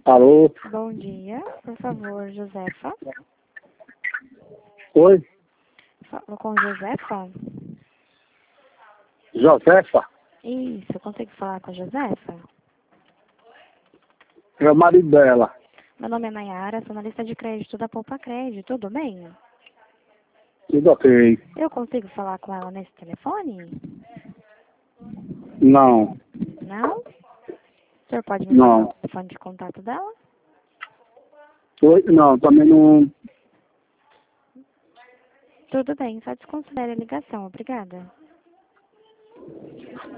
Alô? Bom dia, por favor, Josefa. Oi? Falo com Josefa? Josefa? Isso, eu consigo falar com a Josefa? É o marido dela. Meu nome é Nayara, sou analista de crédito da Poupa Crédito, tudo bem? Tudo ok. Eu consigo falar com ela nesse telefone? Não, Não? O senhor pode me falar o não. telefone de contato dela? Oi? Não, também não. Tudo bem, só desconsidere a ligação, obrigada.